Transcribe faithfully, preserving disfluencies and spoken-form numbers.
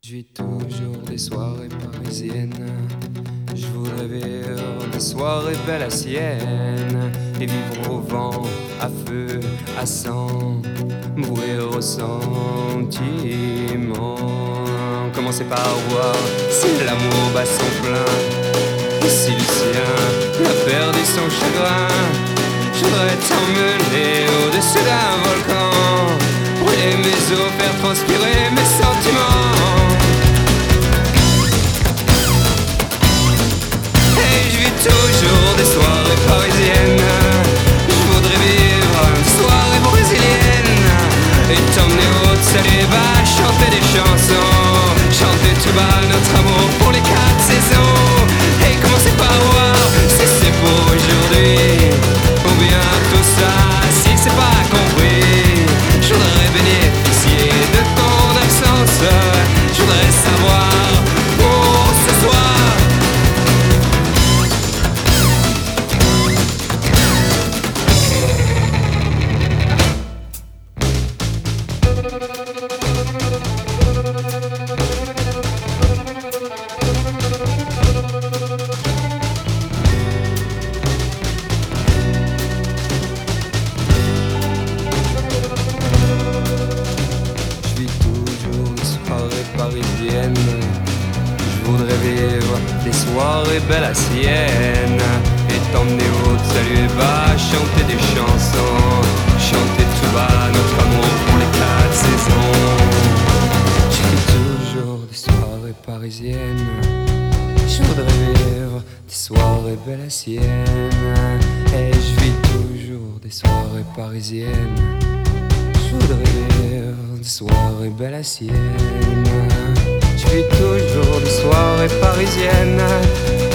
Je vis toujours des soirées parisiennes. Je voudrais vivre des soirées belles à Sienne et vivre au vent, à feu, à sang, mourir au sentiment. Commencer par voir si l'amour bat son plein et si Lucien a perdu son chagrin. Je voudrais t'emmener au-dessus d'un volcan, brûler mes os, faire transpirer mes sentiments. Toujours des soirées parisiennes. Je voudrais vivre une soirée brésilienne et t'emmener au salut bas, chanter des chansons, chanter tout bas notre amour pour les quatre saisons. Et commencer par voir si c'est pour aujourd'hui ou bien tout ça si c'est pas compris. Je voudrais bénéficier de ton absence. Je voudrais savoir pour ce soir. Parisienne. Je voudrais vivre des soirées belles à Sienne et t'emmener au salut bas, chanter des chansons, chanter tout bas notre amour pour les quatre saisons. Je vis toujours des soirées parisiennes. Je voudrais vivre des soirées belles à Sienne et je vis toujours des soirées parisiennes. Je voudrais vivre des soirées belles à Sienne. Je vis toujours des soirées parisiennes.